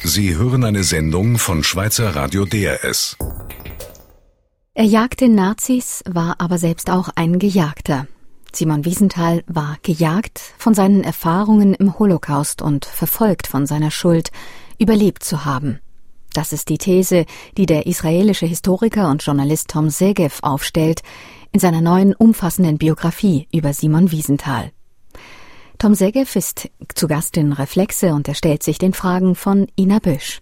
Sie hören eine Sendung von Schweizer Radio DRS. Er jagte Nazis, war aber selbst auch ein Gejagter. Simon Wiesenthal war gejagt von seinen Erfahrungen im Holocaust und verfolgt von seiner Schuld, überlebt zu haben. Das ist die These, die der israelische Historiker und Journalist Tom Segev aufstellt in seiner neuen umfassenden Biografie über Simon Wiesenthal. Tom Segev ist zu Gast in Reflexe und er stellt sich den Fragen von Ina Büsch.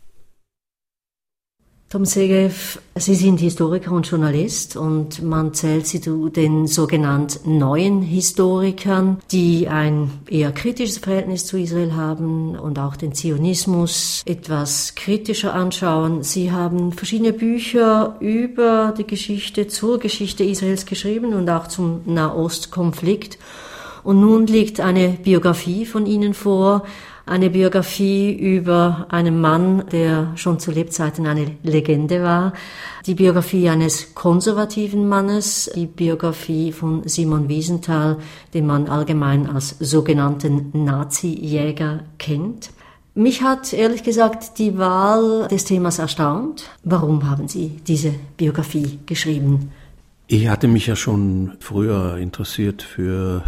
Tom Segev, Sie sind Historiker und Journalist und man zählt Sie zu den sogenannten neuen Historikern, die ein eher kritisches Verhältnis zu Israel haben und auch den Zionismus etwas kritischer anschauen. Sie haben verschiedene Bücher über die Geschichte, zur Geschichte Israels geschrieben und auch zum Nahostkonflikt. Und nun liegt eine Biografie von Ihnen vor, eine Biografie über einen Mann, der schon zu Lebzeiten eine Legende war, die Biografie eines konservativen Mannes, die Biografie von Simon Wiesenthal, den man allgemein als sogenannten Nazi-Jäger kennt. Mich hat ehrlich gesagt die Wahl des Themas erstaunt. Warum haben Sie diese Biografie geschrieben? Ich hatte mich ja schon früher interessiert für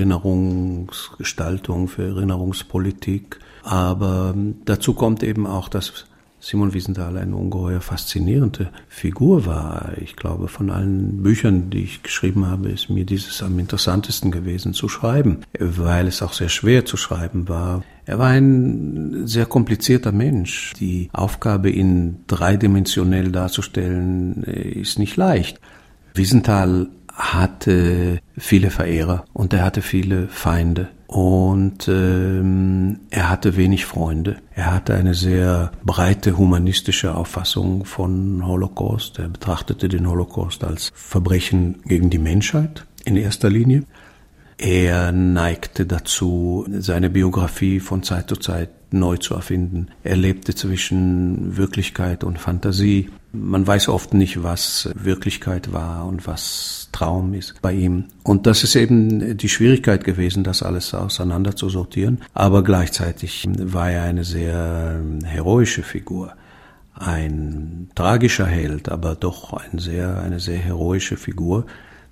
Erinnerungsgestaltung, für Erinnerungspolitik, aber dazu kommt eben auch, dass Simon Wiesenthal eine ungeheuer faszinierende Figur war. Ich glaube, von allen Büchern, die ich geschrieben habe, ist mir dieses am interessantesten gewesen zu schreiben, weil es auch sehr schwer zu schreiben war. Er war ein sehr komplizierter Mensch. Die Aufgabe, ihn dreidimensionell darzustellen, ist nicht leicht. Wiesenthal hatte viele Verehrer und er hatte viele Feinde und er hatte wenig Freunde. Er hatte eine sehr breite humanistische Auffassung von Holocaust. Er betrachtete den Holocaust als Verbrechen gegen die Menschheit in erster Linie. Er neigte dazu, seine Biografie von Zeit zu Zeit neu zu erfinden. Er lebte zwischen Wirklichkeit und Fantasie. Man weiß oft nicht, was Wirklichkeit war und was Traum ist bei ihm. Und das ist eben die Schwierigkeit gewesen, das alles auseinander zu sortieren. Aber gleichzeitig war er eine sehr heroische Figur. Ein tragischer Held, aber doch eine sehr heroische Figur,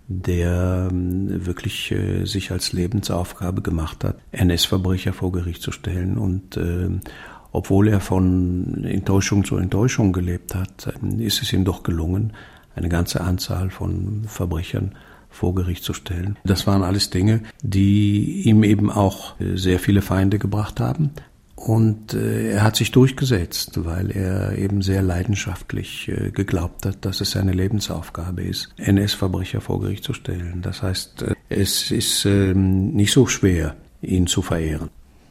der wirklich sich als Lebensaufgabe gemacht hat, NS-Verbrecher vor Gericht zu stellen. Und obwohl er von Enttäuschung zu Enttäuschung gelebt hat, ist es ihm doch gelungen, eine ganze Anzahl von Verbrechern vor Gericht zu stellen. Das waren alles Dinge, die ihm eben auch sehr viele Feinde gebracht haben. Und er hat sich durchgesetzt, weil er eben sehr leidenschaftlich geglaubt hat, dass es seine Lebensaufgabe ist, NS-Verbrecher vor Gericht zu stellen. Das heißt, es ist nicht so schwer, ihn zu verehren.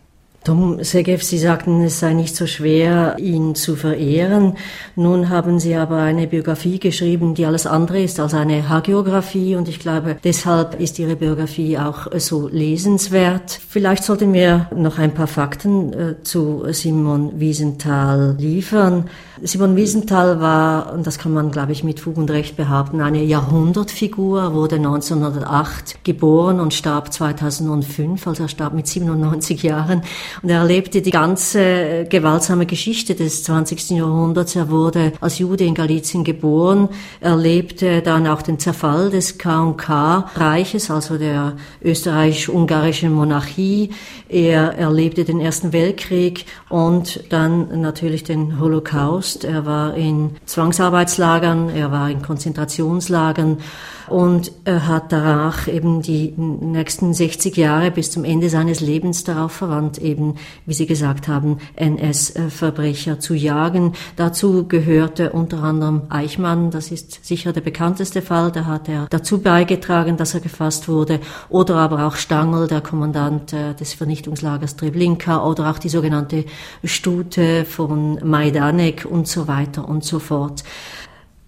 Tom Segev, Sie sagten, es sei nicht so schwer, ihn zu verehren. Nun haben Sie aber eine Biografie geschrieben, die alles andere ist als eine Hagiografie. Und ich glaube, deshalb ist Ihre Biografie auch so lesenswert. Vielleicht sollten wir noch ein paar Fakten zu Simon Wiesenthal liefern. Simon Wiesenthal war, und das kann man, glaube ich, mit Fug und Recht behaupten, eine Jahrhundertfigur. Er wurde 1908 geboren und starb 2005, also er starb mit 97 Jahren. Und er erlebte die ganze gewaltsame Geschichte des 20. Jahrhunderts. Er wurde als Jude in Galizien geboren, erlebte dann auch den Zerfall des K&K-Reiches, also der österreichisch-ungarischen Monarchie. Er erlebte den Ersten Weltkrieg und dann natürlich den Holocaust. Er war in Zwangsarbeitslagern, er war in Konzentrationslagern. Und er hat danach eben die nächsten 60 Jahre bis zum Ende seines Lebens darauf verwandt, eben, wie Sie gesagt haben, NS-Verbrecher zu jagen. Dazu gehörte unter anderem Eichmann, das ist sicher der bekannteste Fall, da hat er dazu beigetragen, dass er gefasst wurde. Oder aber auch Stangl, der Kommandant des Vernichtungslagers Treblinka, oder auch die sogenannte Stute von Majdanek und so weiter und so fort.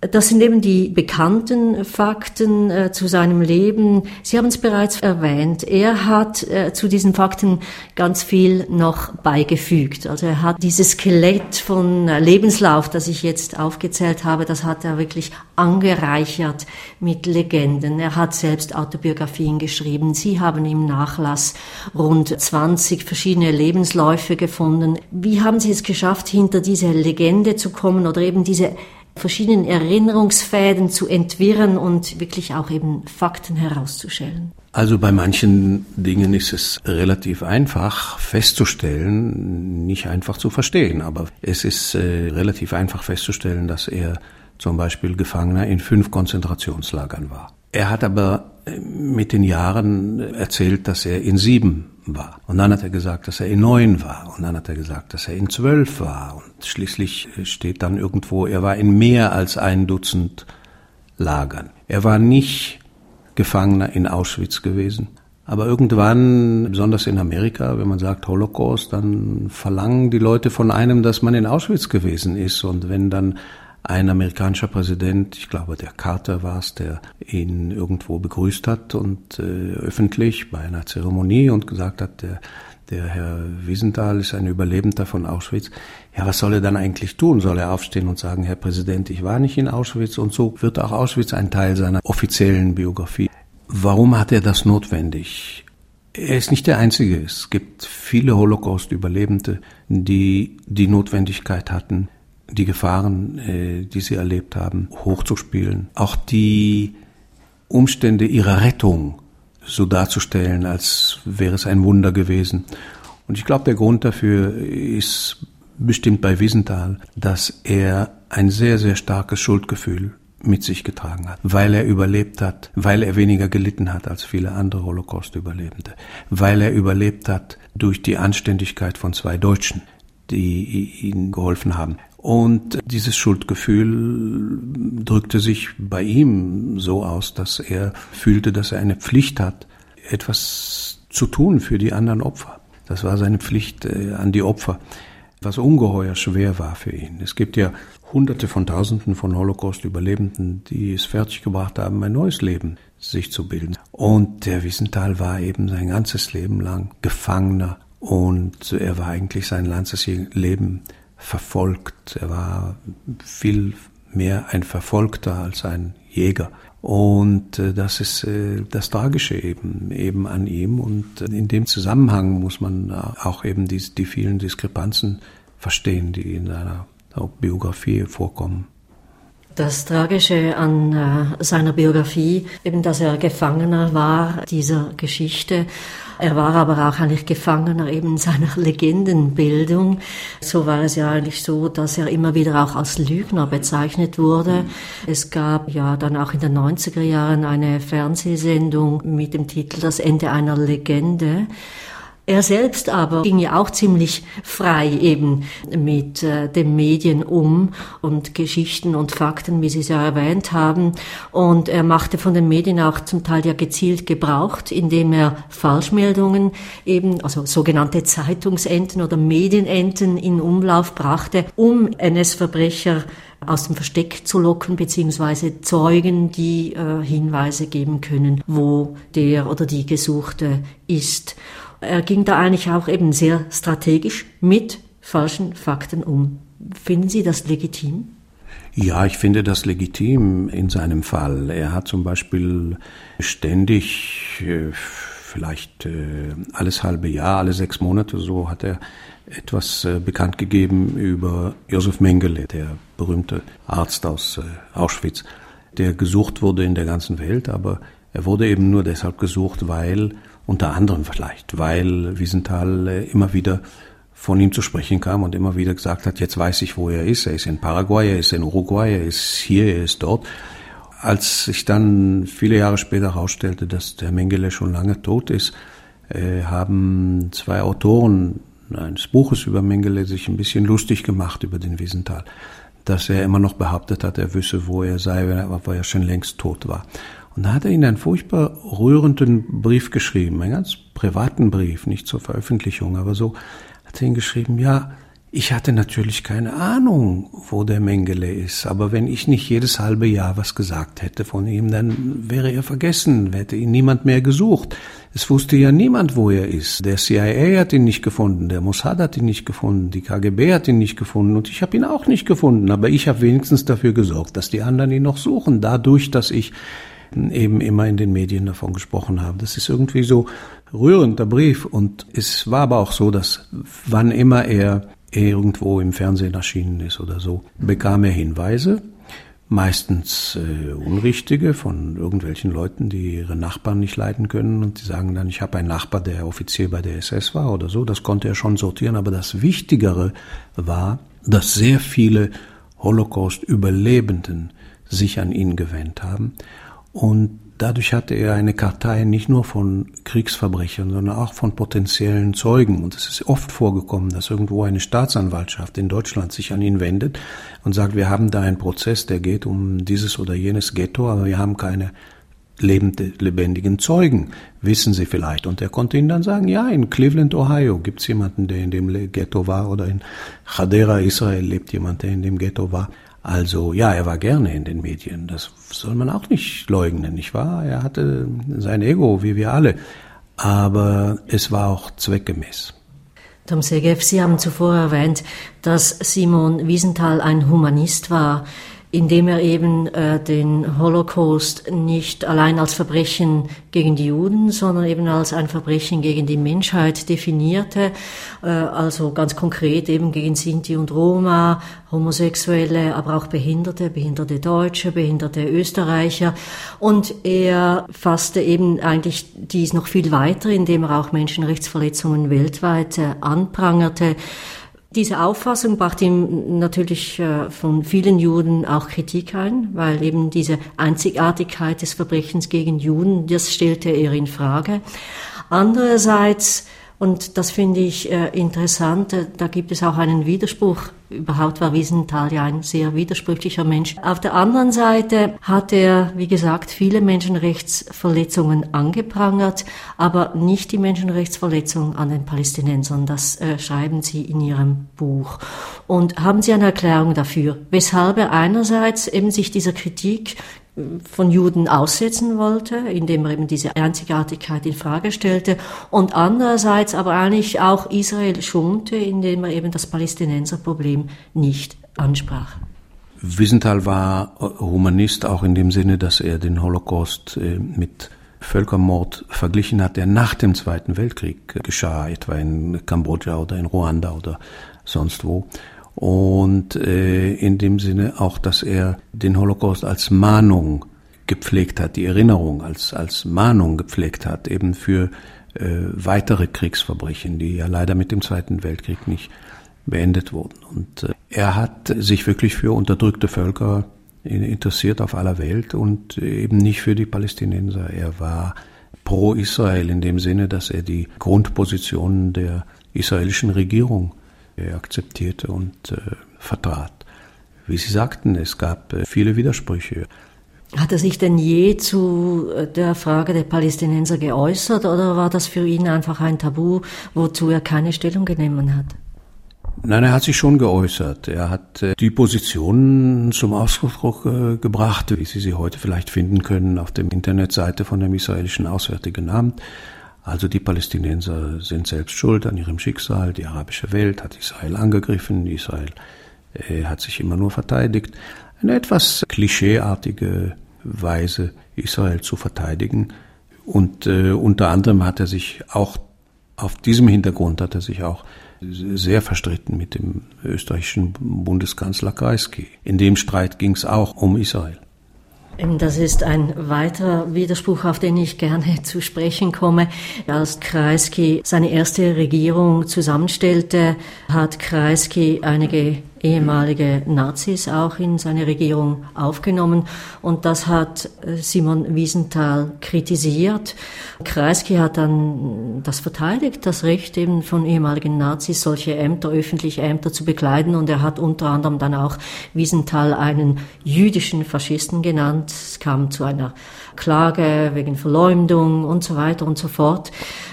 Das sind eben die bekannten Fakten zu seinem Leben. Sie haben es bereits erwähnt. Er hat zu diesen Fakten ganz viel noch beigefügt. Also er hat dieses Skelett von Lebenslauf, das ich jetzt aufgezählt habe, das hat er wirklich angereichert mit Legenden. Er hat selbst Autobiografien geschrieben. Sie haben im Nachlass rund 20 verschiedene Lebensläufe gefunden. Wie haben Sie es geschafft, hinter diese Legende zu kommen oder eben diese verschiedenen Erinnerungsfäden zu entwirren und wirklich auch eben Fakten herauszustellen? Also bei manchen Dingen ist es relativ einfach festzustellen, nicht einfach zu verstehen, aber es ist relativ einfach festzustellen, dass er zum Beispiel Gefangener in 5 Konzentrationslagern war. Er hat aber mit den Jahren erzählt, dass er in 7 war. Und dann hat er gesagt, dass er in 9 war. Und dann hat er gesagt, dass er in 12 war. Und schließlich steht dann irgendwo, er war in mehr als 1 Dutzend Lagern. Er war nicht Gefangener in Auschwitz gewesen. Aber irgendwann, besonders in Amerika, wenn man sagt Holocaust, dann verlangen die Leute von einem, dass man in Auschwitz gewesen ist. Und wenn dann ein amerikanischer Präsident, ich glaube der Carter war es, der ihn irgendwo begrüßt hat und öffentlich bei einer Zeremonie und gesagt hat, der Herr Wiesenthal ist ein Überlebender von Auschwitz. Ja, was soll er dann eigentlich tun? Soll er aufstehen und sagen, Herr Präsident, ich war nicht in Auschwitz? Und so wird auch Auschwitz ein Teil seiner offiziellen Biografie. Warum hat er das notwendig? Er ist nicht der Einzige. Es gibt viele Holocaust-Überlebende, die die Notwendigkeit hatten, die Gefahren, die sie erlebt haben, hochzuspielen. Auch die Umstände ihrer Rettung so darzustellen, als wäre es ein Wunder gewesen. Und ich glaube, der Grund dafür ist bestimmt bei Wiesenthal, dass er ein sehr, sehr starkes Schuldgefühl mit sich getragen hat, weil er überlebt hat, weil er weniger gelitten hat als viele andere Holocaust-Überlebende, weil er überlebt hat durch die Anständigkeit von 2 Deutschen, die ihm geholfen haben. Und dieses Schuldgefühl drückte sich bei ihm so aus, dass er fühlte, dass er eine Pflicht hat, etwas zu tun für die anderen Opfer. Das war seine Pflicht an die Opfer, was ungeheuer schwer war für ihn. Es gibt ja Hunderte von Tausenden von Holocaust-Überlebenden, die es fertiggebracht haben, ein neues Leben sich zu bilden. Und der Wiesenthal war eben sein ganzes Leben lang Gefangener und er war eigentlich sein ganzes Leben verfolgt. Er war viel mehr ein Verfolgter als ein Jäger. Und das ist das Tragische eben an ihm. Und in dem Zusammenhang muss man auch eben die vielen Diskrepanzen verstehen, die in seiner Biografie vorkommen. Das Tragische an seiner Biografie, eben dass er Gefangener war dieser Geschichte. Er war aber auch eigentlich Gefangener eben seiner Legendenbildung. So war es ja eigentlich so, dass er immer wieder auch als Lügner bezeichnet wurde. Es gab ja dann auch in den 90er Jahren eine Fernsehsendung mit dem Titel Das Ende einer Legende. Er selbst aber ging ja auch ziemlich frei eben mit den Medien um und Geschichten und Fakten, wie Sie es ja erwähnt haben. Und er machte von den Medien auch zum Teil ja gezielt Gebrauch, indem er Falschmeldungen eben, also sogenannte Zeitungsenten oder Medienenten in Umlauf brachte, um NS-Verbrecher aus dem Versteck zu locken, beziehungsweise Zeugen, die Hinweise geben können, wo der oder die Gesuchte ist. Er ging da eigentlich auch eben sehr strategisch mit falschen Fakten um. Finden Sie das legitim? Ja, ich finde das legitim in seinem Fall. Er hat zum Beispiel ständig, vielleicht alles halbe Jahr, alle 6 Monate so, hat er etwas bekannt gegeben über Josef Mengele, der berühmte Arzt aus Auschwitz, der gesucht wurde in der ganzen Welt, aber er wurde eben nur deshalb gesucht, unter anderem vielleicht, weil Wiesenthal immer wieder von ihm zu sprechen kam und immer wieder gesagt hat, jetzt weiß ich, wo er ist. Er ist in Paraguay, er ist in Uruguay, er ist hier, er ist dort. Als sich dann viele Jahre später herausstellte, dass der Mengele schon lange tot ist, haben 2 Autoren eines Buches über Mengele sich ein bisschen lustig gemacht über den Wiesenthal, dass er immer noch behauptet hat, er wüsste, wo er sei, weil er schon längst tot war. Und da hat er ihnen einen furchtbar rührenden Brief geschrieben, einen ganz privaten Brief, nicht zur Veröffentlichung, aber so hat er ihn geschrieben, ja, Ich hatte natürlich keine Ahnung, wo der Mengele ist, aber wenn ich nicht jedes halbe Jahr was gesagt hätte von ihm, dann wäre er vergessen, hätte ihn niemand mehr gesucht. Es wusste ja niemand, wo er ist. Der CIA hat ihn nicht gefunden, der Mossad hat ihn nicht gefunden, die KGB hat ihn nicht gefunden und ich habe ihn auch nicht gefunden. Aber ich habe wenigstens dafür gesorgt, dass die anderen ihn noch suchen, dadurch, dass ich eben immer in den Medien davon gesprochen habe. Das ist irgendwie so rührend, der Brief. Und es war aber auch so, dass wann immer er irgendwo im Fernsehen erschienen ist oder so, bekam er Hinweise, meistens unrichtige, von irgendwelchen Leuten, die ihre Nachbarn nicht leiden können und die sagen dann, ich habe einen Nachbar, der Offizier bei der SS war oder so. Das konnte er schon sortieren, aber das Wichtigere war, dass sehr viele Holocaust-Überlebenden sich an ihn gewendet haben und dadurch hatte er eine Kartei nicht nur von Kriegsverbrechern, sondern auch von potenziellen Zeugen. Und es ist oft vorgekommen, dass irgendwo eine Staatsanwaltschaft in Deutschland sich an ihn wendet und sagt, wir haben da einen Prozess, der geht um dieses oder jenes Ghetto, aber wir haben keine lebendigen Zeugen. Wissen Sie vielleicht? Und er konnte ihnen dann sagen, ja, in Cleveland, Ohio gibt es jemanden, der in dem Ghetto war, oder in Hadera, Israel lebt jemand, der in dem Ghetto war. Also ja, er war gerne in den Medien, das soll man auch nicht leugnen, nicht wahr? Er hatte sein Ego, wie wir alle, aber es war auch zweckgemäß. Tom Segev, Sie haben zuvor erwähnt, dass Simon Wiesenthal ein Humanist war, indem er eben den Holocaust nicht allein als Verbrechen gegen die Juden, sondern eben als ein Verbrechen gegen die Menschheit definierte, also ganz konkret eben gegen Sinti und Roma, Homosexuelle, aber auch behinderte Deutsche, behinderte Österreicher. Und er fasste eben eigentlich dies noch viel weiter, indem er auch Menschenrechtsverletzungen weltweit anprangerte. Diese Auffassung brachte ihm natürlich von vielen Juden auch Kritik ein, weil eben diese Einzigartigkeit des Verbrechens gegen Juden, das stellte er in Frage. Andererseits, und das finde ich interessant, da gibt es auch einen Widerspruch. Überhaupt war Wiesenthal ja ein sehr widersprüchlicher Mensch. Auf der anderen Seite hat er, wie gesagt, viele Menschenrechtsverletzungen angeprangert, aber nicht die Menschenrechtsverletzung an den Palästinensern. Das schreiben Sie in Ihrem Buch. Und haben Sie eine Erklärung dafür, weshalb er einerseits eben sich dieser Kritik von Juden aussetzen wollte, indem er eben diese Einzigartigkeit in Frage stellte, und andererseits aber eigentlich auch Israel schonte, indem er eben das Palästinenserproblem nicht ansprach? Wiesenthal war Humanist auch in dem Sinne, dass er den Holocaust mit Völkermord verglichen hat, der nach dem Zweiten Weltkrieg geschah, etwa in Kambodscha oder in Ruanda oder sonst wo. Und in dem Sinne auch, dass er den Holocaust als Mahnung gepflegt hat, die Erinnerung als Mahnung gepflegt hat, eben für weitere Kriegsverbrechen, die ja leider mit dem Zweiten Weltkrieg nicht beendet wurden. Und er hat sich wirklich für unterdrückte Völker interessiert auf aller Welt und eben nicht für die Palästinenser. Er war pro Israel in dem Sinne, dass er die Grundpositionen der israelischen Regierung akzeptierte und vertrat. Wie Sie sagten, es gab viele Widersprüche. Hat er sich denn je zu der Frage der Palästinenser geäußert oder war das für ihn einfach ein Tabu, wozu er keine Stellung genommen hat? Nein, er hat sich schon geäußert. Er hat die Positionen zum Ausdruck gebracht, wie Sie sie heute vielleicht finden können auf der Internetseite von dem israelischen Auswärtigen Amt. Also die Palästinenser sind selbst schuld an ihrem Schicksal. Die arabische Welt hat Israel angegriffen. Israel hat sich immer nur verteidigt. Eine etwas klischeeartige Weise, Israel zu verteidigen. Und unter anderem hat er sich auch, auf diesem Hintergrund hat er sich auch sehr verstritten mit dem österreichischen Bundeskanzler Kreisky. In dem Streit ging es auch um Israel. Das ist ein weiterer Widerspruch, auf den ich gerne zu sprechen komme. Als Kreisky seine erste Regierung zusammenstellte, hat Kreisky einige ehemalige Nazis auch in seine Regierung aufgenommen und das hat Simon Wiesenthal kritisiert. Kreisky hat dann das verteidigt, das Recht eben von ehemaligen Nazis, solche Ämter, öffentliche Ämter zu bekleiden und er hat unter anderem dann auch Wiesenthal einen jüdischen Faschisten genannt. Es kam zu einer Klage wegen Verleumdung und so weiter und so fort.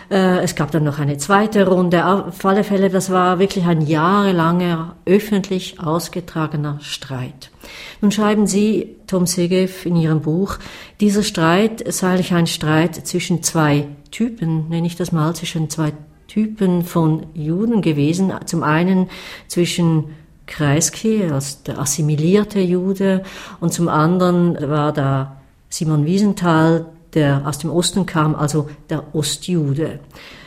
Es gab dann noch eine zweite Runde. Auf alle Fälle, das war wirklich ein jahrelanger, öffentlich ausgetragener Streit. Nun schreiben Sie, Tom Segev, in Ihrem Buch, dieser Streit sei ein Streit zwischen zwei Typen, nenne ich das mal, zwischen zwei Typen von Juden gewesen. Zum einen zwischen Kreisky, als der assimilierte Jude, und zum anderen war da Simon Wiesenthal, der aus dem Osten kam, also der Ostjude.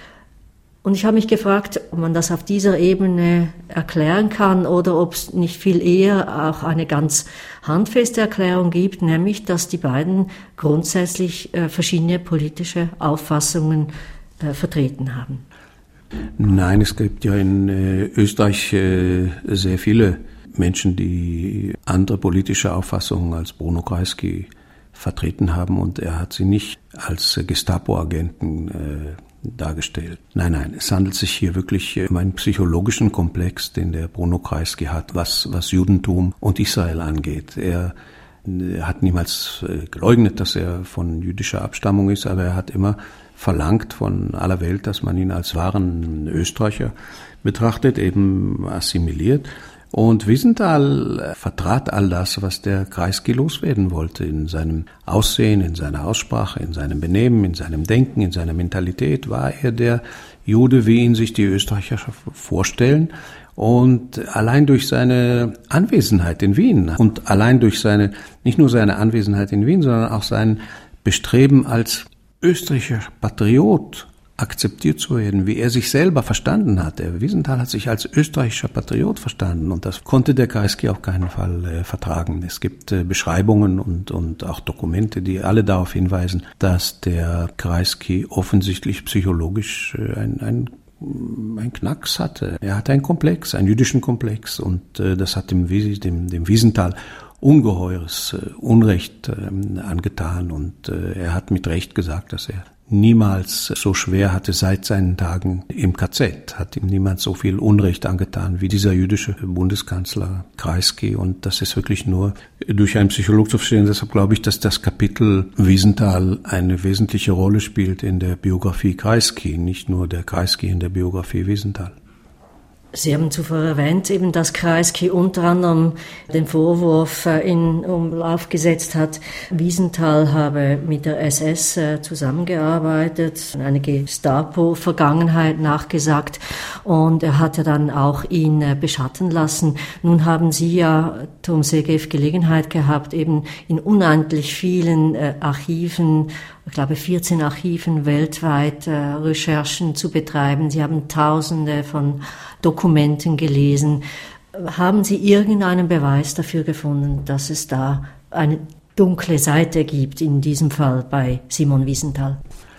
Und ich habe mich gefragt, ob man das auf dieser Ebene erklären kann oder ob es nicht viel eher auch eine ganz handfeste Erklärung gibt, nämlich, dass die beiden grundsätzlich verschiedene politische Auffassungen vertreten haben. Nein, es gibt ja in Österreich sehr viele Menschen, die andere politische Auffassungen als Bruno Kreisky vertreten haben, und er hat sie nicht als Gestapo-Agenten dargestellt. Nein, es handelt sich hier wirklich um einen psychologischen Komplex, den der Bruno Kreisky hat, was Judentum und Israel angeht. Er hat niemals geleugnet, dass er von jüdischer Abstammung ist, aber er hat immer verlangt von aller Welt, dass man ihn als wahren Österreicher betrachtet, eben assimiliert. Und Wiesenthal vertrat all das, was der Kreisky loswerden wollte, in seinem Aussehen, in seiner Aussprache, in seinem Benehmen, in seinem Denken, in seiner Mentalität war er der Jude, wie ihn sich die Österreicher vorstellen. Und allein durch seine Anwesenheit in Wien und allein durch nicht nur seine Anwesenheit in Wien, sondern auch sein Bestreben als österreichischer Patriot akzeptiert zu werden, wie er sich selber verstanden hat. Der Wiesenthal hat sich als österreichischer Patriot verstanden, und das konnte der Kreisky auf keinen Fall vertragen. Es gibt Beschreibungen und auch Dokumente, die alle darauf hinweisen, dass der Kreisky offensichtlich psychologisch ein Knacks hatte. Er hatte einen Komplex, einen jüdischen Komplex, und das hat dem Wiesenthal ungeheures Unrecht angetan, und er hat mit Recht gesagt, dass er niemals so schwer hatte seit seinen Tagen im KZ, hat ihm niemand so viel Unrecht angetan wie dieser jüdische Bundeskanzler Kreisky, und das ist wirklich nur durch einen Psychologen zu verstehen. Deshalb glaube ich, dass das Kapitel Wiesenthal eine wesentliche Rolle spielt in der Biografie Kreisky, nicht nur der Kreisky in der Biografie Wiesenthal. Sie haben zuvor erwähnt, eben, dass Kreisky unter anderem den Vorwurf in Umlauf gesetzt hat, Wiesenthal habe mit der SS zusammengearbeitet, eine Gestapo-Vergangenheit nachgesagt, und er hatte dann auch ihn beschatten lassen. Nun haben Sie ja, Tom Segev, Gelegenheit gehabt, eben in unendlich vielen Archiven, ich glaube 14 Archiven weltweit, Recherchen zu betreiben. Sie haben Tausende von Dokumenten gelesen. Haben Sie irgendeinen Beweis dafür gefunden, dass es da eine dunkle Seite gibt, in diesem Fall bei Simon Wiesenthal?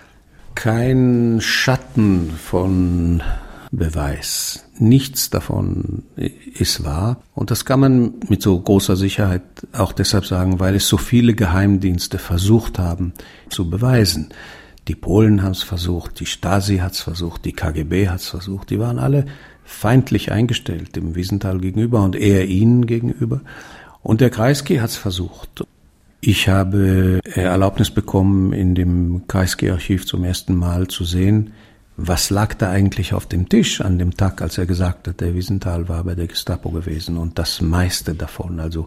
Kein Schatten von Beweis. Nichts davon ist wahr. Und das kann man mit so großer Sicherheit auch deshalb sagen, weil es so viele Geheimdienste versucht haben zu beweisen. Die Polen haben es versucht, die Stasi hat es versucht, die KGB hat es versucht. Die waren alle feindlich eingestellt dem Wiesenthal gegenüber und er ihnen gegenüber. Und der Kreisky hat es versucht. Ich habe Erlaubnis bekommen, in dem Kreisky-Archiv zum ersten Mal zu sehen, was lag da eigentlich auf dem Tisch an dem Tag, als er gesagt hat, der Wiesenthal war bei der Gestapo gewesen. Und das meiste davon, also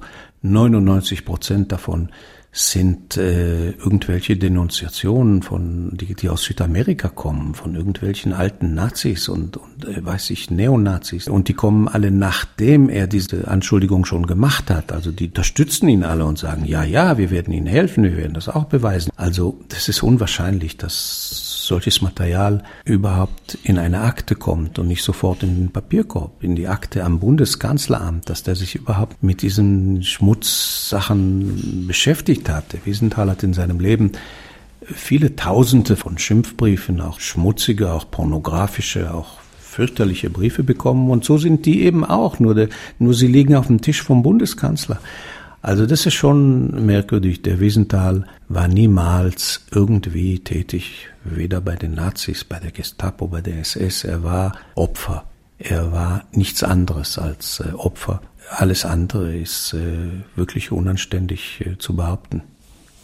99% davon, sind irgendwelche Denunziationen die aus Südamerika kommen, von irgendwelchen alten Nazis und Neonazis. Und die kommen alle, nachdem er diese Anschuldigung schon gemacht hat. Also die unterstützen ihn alle und sagen, ja, wir werden Ihnen helfen, wir werden das auch beweisen. Also das ist unwahrscheinlich, dass solches Material überhaupt in eine Akte kommt und nicht sofort in den Papierkorb, in die Akte am Bundeskanzleramt, dass der sich überhaupt mit diesen Schmutzsachen beschäftigt hat. Der Wiesenthal hat in seinem Leben viele Tausende von Schimpfbriefen, auch schmutzige, auch pornografische, auch fürchterliche Briefe bekommen, und so sind die eben auch, nur sie liegen auf dem Tisch vom Bundeskanzler. Also das ist schon merkwürdig. Der Wiesenthal war niemals irgendwie tätig, weder bei den Nazis, bei der Gestapo, bei der SS. Er war Opfer. Er war nichts anderes als Opfer. Alles andere ist wirklich unanständig zu behaupten.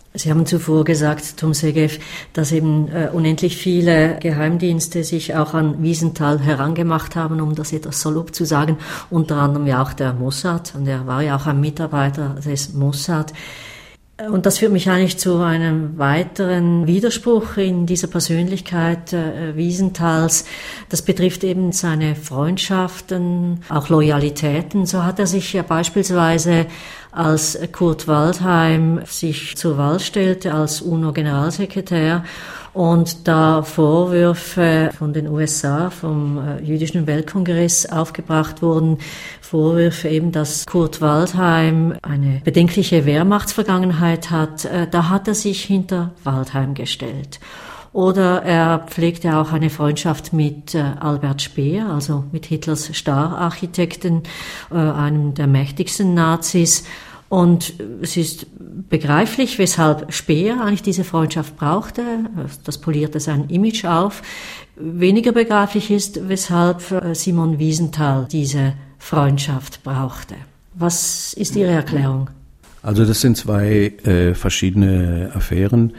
Sie haben zuvor gesagt, Tom Segev, dass eben unendlich viele Geheimdienste sich auch an Wiesenthal herangemacht haben, um das etwas salopp zu sagen. Unter anderem ja auch der Mossad, und er war ja auch ein Mitarbeiter des Mossad. Und das führt mich eigentlich zu einem weiteren Widerspruch in dieser Persönlichkeit Wiesenthals. Das betrifft eben seine Freundschaften, auch Loyalitäten. So hat er sich ja beispielsweise, als Kurt Waldheim sich zur Wahl stellte als UNO-Generalsekretär und da Vorwürfe von den USA, vom Jüdischen Weltkongress aufgebracht wurden, Vorwürfe eben, dass Kurt Waldheim eine bedenkliche Wehrmachtsvergangenheit hat, da hat er sich hinter Waldheim gestellt. Oder er pflegte auch eine Freundschaft mit Albert Speer, also mit Hitlers Stararchitekten, einem der mächtigsten Nazis. Und es ist begreiflich, weshalb Speer eigentlich diese Freundschaft brauchte. Das polierte sein Image auf. Weniger begreiflich ist, weshalb Simon Wiesenthal diese Freundschaft brauchte. Was ist Ihre Erklärung? Also das sind zwei verschiedene Affären.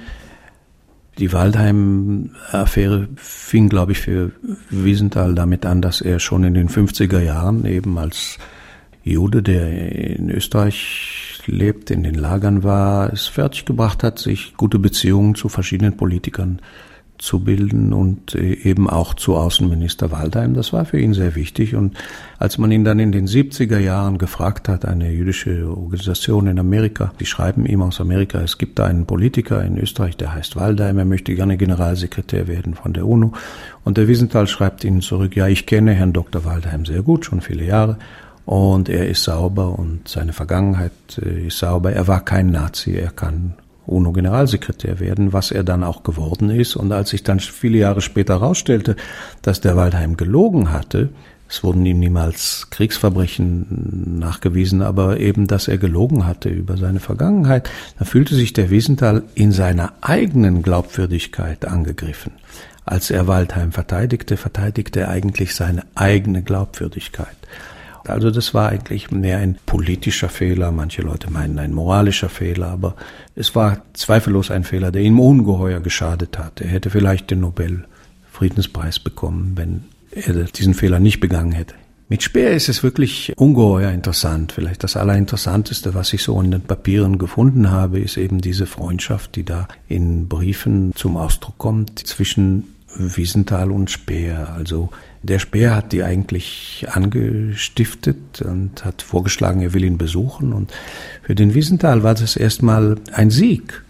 Die Waldheim-Affäre fing, glaube ich, für Wiesenthal damit an, dass er schon in den 50er Jahren eben als Jude, der in Österreich lebt, in den Lagern war, es fertiggebracht hat, sich gute Beziehungen zu verschiedenen Politikern zu bilden und eben auch zu Außenminister Waldheim. Das war für ihn sehr wichtig. Und als man ihn dann in den 70er Jahren gefragt hat, eine jüdische Organisation in Amerika, die schreiben ihm aus Amerika, es gibt da einen Politiker in Österreich, der heißt Waldheim, er möchte gerne Generalsekretär werden von der UNO. Und der Wiesenthal schreibt ihnen zurück, ja, ich kenne Herrn Dr. Waldheim sehr gut, schon viele Jahre. Und er ist sauber und seine Vergangenheit ist sauber. Er war kein Nazi, er kann UNO-Generalsekretär werden, was er dann auch geworden ist. Und als sich dann viele Jahre später herausstellte, dass der Waldheim gelogen hatte, es wurden ihm niemals Kriegsverbrechen nachgewiesen, aber eben, dass er gelogen hatte über seine Vergangenheit, da fühlte sich der Wiesenthal in seiner eigenen Glaubwürdigkeit angegriffen. Als er Waldheim verteidigte er eigentlich seine eigene Glaubwürdigkeit. Also das war eigentlich mehr ein politischer Fehler, manche Leute meinen ein moralischer Fehler, aber es war zweifellos ein Fehler, der ihm ungeheuer geschadet hat. Er hätte vielleicht den Nobelfriedenspreis bekommen, wenn er diesen Fehler nicht begangen hätte. Mit Speer ist es wirklich ungeheuer interessant. Vielleicht das Allerinteressanteste, was ich so in den Papieren gefunden habe, ist eben diese Freundschaft, die da in Briefen zum Ausdruck kommt zwischen Wiesenthal und Speer. Also der Speer hat die eigentlich angestiftet und hat vorgeschlagen, er will ihn besuchen. Und für den Wiesenthal war das erstmal ein Sieg.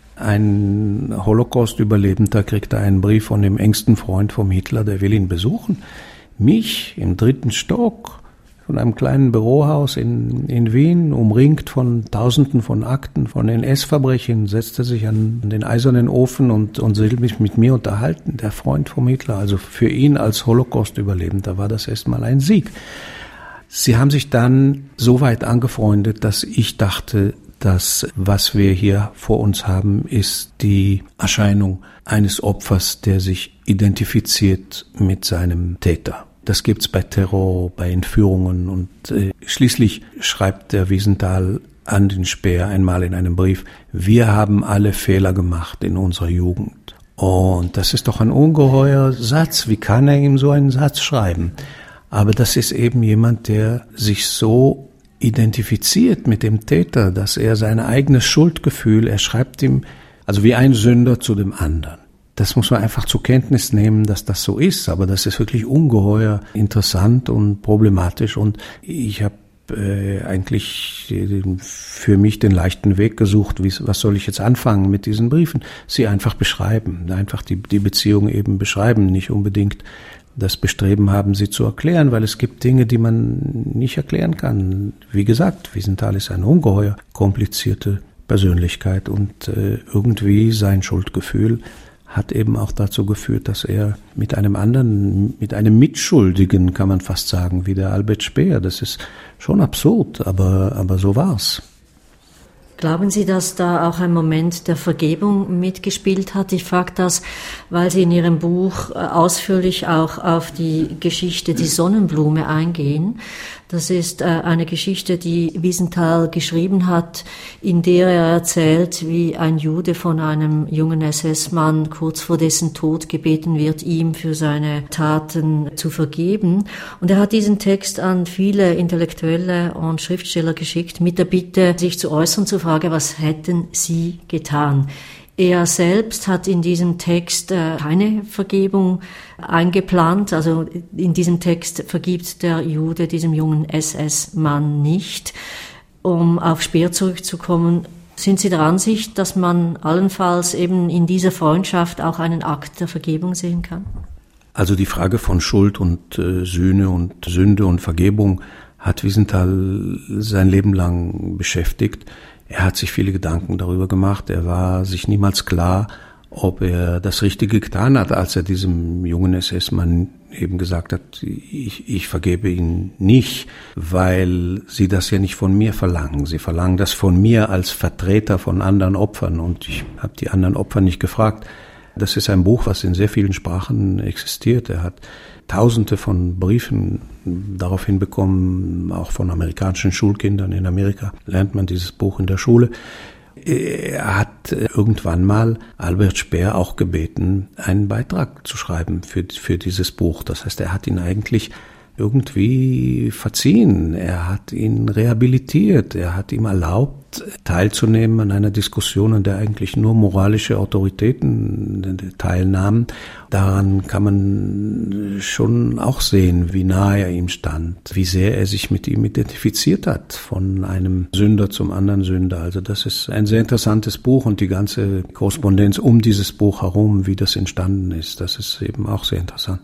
Ein Holocaust-Überlebender kriegt einen Brief von dem engsten Freund vom Hitler, der will ihn besuchen. Mich im 3. Stock von einem kleinen Bürohaus in Wien, umringt von Tausenden von Akten von NS-Verbrechen, setzte sich an den eisernen Ofen und will mich mit mir unterhalten, der Freund vom Hitler. Also für ihn als Holocaust-Überlebender war das erstmal ein Sieg. Sie haben sich dann so weit angefreundet, dass ich dachte, das, was wir hier vor uns haben, ist die Erscheinung eines Opfers, der sich identifiziert mit seinem Täter. Das gibt's bei Terror, bei Entführungen und schließlich schreibt der Wiesenthal an den Speer einmal in einem Brief, wir haben alle Fehler gemacht in unserer Jugend. Und das ist doch ein ungeheuer Satz. Wie kann er ihm so einen Satz schreiben? Aber das ist eben jemand, der sich so identifiziert mit dem Täter, dass er sein eigenes Schuldgefühl, er schreibt ihm, also wie ein Sünder zu dem anderen. Das muss man einfach zur Kenntnis nehmen, dass das so ist. Aber das ist wirklich ungeheuer interessant und problematisch. Und ich habe eigentlich für mich den leichten Weg gesucht. Was soll ich jetzt anfangen mit diesen Briefen? Sie einfach beschreiben, einfach die Beziehung eben beschreiben, nicht unbedingt das Bestreben haben, sie zu erklären, weil es gibt Dinge, die man nicht erklären kann. Wie gesagt, Wiesenthal ist eine ungeheuer komplizierte Persönlichkeit und irgendwie sein Schuldgefühl hat eben auch dazu geführt, dass er mit einem Mitschuldigen, kann man fast sagen, wie der Albert Speer, das ist schon absurd, aber so war's. Glauben Sie, dass da auch ein Moment der Vergebung mitgespielt hat? Ich frage das, weil Sie in Ihrem Buch ausführlich auch auf die Geschichte Die Sonnenblume eingehen. Das ist eine Geschichte, die Wiesenthal geschrieben hat, in der er erzählt, wie ein Jude von einem jungen SS-Mann kurz vor dessen Tod gebeten wird, ihm für seine Taten zu vergeben. Und er hat diesen Text an viele Intellektuelle und Schriftsteller geschickt, mit der Bitte, sich zu äußern zur Frage, was hätten sie getan? Er selbst hat in diesem Text keine Vergebung eingeplant. Also in diesem Text vergibt der Jude diesem jungen SS-Mann nicht. Um auf Speer zurückzukommen, sind Sie der Ansicht, dass man allenfalls eben in dieser Freundschaft auch einen Akt der Vergebung sehen kann? Also die Frage von Schuld und Sühne und Sünde und Vergebung hat Wiesenthal sein Leben lang beschäftigt. Er hat sich viele Gedanken darüber gemacht. Er war sich niemals klar, ob er das Richtige getan hat, als er diesem jungen SS-Mann eben gesagt hat, ich vergebe ihn nicht, weil sie das ja nicht von mir verlangen. Sie verlangen das von mir als Vertreter von anderen Opfern und ich habe die anderen Opfer nicht gefragt. Das ist ein Buch, was in sehr vielen Sprachen existiert. Er hat Tausende von Briefen darauf hinbekommen, auch von amerikanischen Schulkindern. In Amerika lernt man dieses Buch in der Schule. Er hat irgendwann mal Albert Speer auch gebeten, einen Beitrag zu schreiben für dieses Buch. Das heißt, er hat ihn eigentlich irgendwie verziehen. Er hat ihn rehabilitiert. Er hat ihm erlaubt, teilzunehmen an einer Diskussion, an der eigentlich nur moralische Autoritäten teilnahmen. Daran kann man schon auch sehen, wie nahe er ihm stand, wie sehr er sich mit ihm identifiziert hat, von einem Sünder zum anderen Sünder. Also das ist ein sehr interessantes Buch und die ganze Korrespondenz um dieses Buch herum, wie das entstanden ist, das ist eben auch sehr interessant.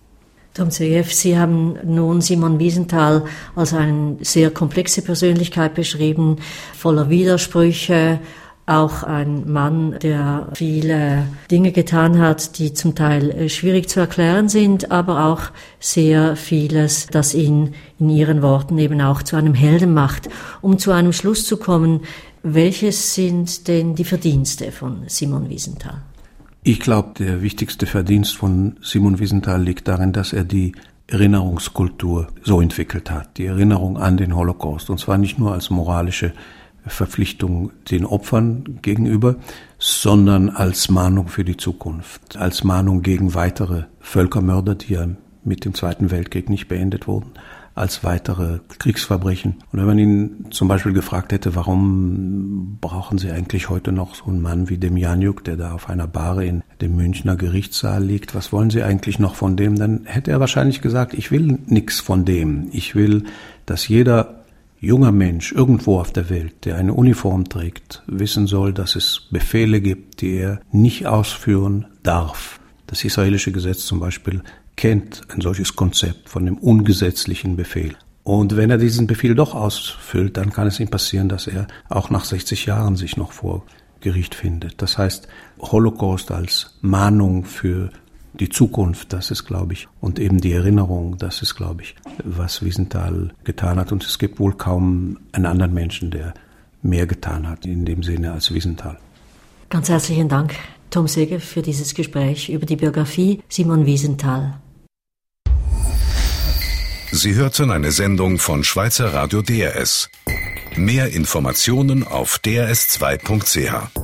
Tom Segev, Sie haben nun Simon Wiesenthal als eine sehr komplexe Persönlichkeit beschrieben, voller Widersprüche, auch ein Mann, der viele Dinge getan hat, die zum Teil schwierig zu erklären sind, aber auch sehr vieles, das ihn in Ihren Worten eben auch zu einem Helden macht. Um zu einem Schluss zu kommen, welches sind denn die Verdienste von Simon Wiesenthal? Ich glaube, der wichtigste Verdienst von Simon Wiesenthal liegt darin, dass er die Erinnerungskultur so entwickelt hat. Die Erinnerung an den Holocaust. Und zwar nicht nur als moralische Verpflichtung den Opfern gegenüber, sondern als Mahnung für die Zukunft. Als Mahnung gegen weitere Völkermörder, die ja mit dem Zweiten Weltkrieg nicht beendet wurden, als weitere Kriegsverbrechen. Und wenn man ihn zum Beispiel gefragt hätte, warum brauchen Sie eigentlich heute noch so einen Mann wie Demjanjuk, der da auf einer Bahre in dem Münchner Gerichtssaal liegt, was wollen Sie eigentlich noch von dem? Dann hätte er wahrscheinlich gesagt, ich will nichts von dem. Ich will, dass jeder junger Mensch irgendwo auf der Welt, der eine Uniform trägt, wissen soll, dass es Befehle gibt, die er nicht ausführen darf. Das israelische Gesetz zum Beispiel kennt ein solches Konzept von dem ungesetzlichen Befehl. Und wenn er diesen Befehl doch ausfüllt, dann kann es ihm passieren, dass er auch nach 60 Jahren sich noch vor Gericht findet. Das heißt, Holocaust als Mahnung für die Zukunft, das ist, glaube ich, und eben die Erinnerung, das ist, glaube ich, was Wiesenthal getan hat. Und es gibt wohl kaum einen anderen Menschen, der mehr getan hat in dem Sinne als Wiesenthal. Ganz herzlichen Dank, Tom Segev, für dieses Gespräch über die Biografie Simon Wiesenthal. Sie hörten eine Sendung von Schweizer Radio DRS. Mehr Informationen auf drs2.ch.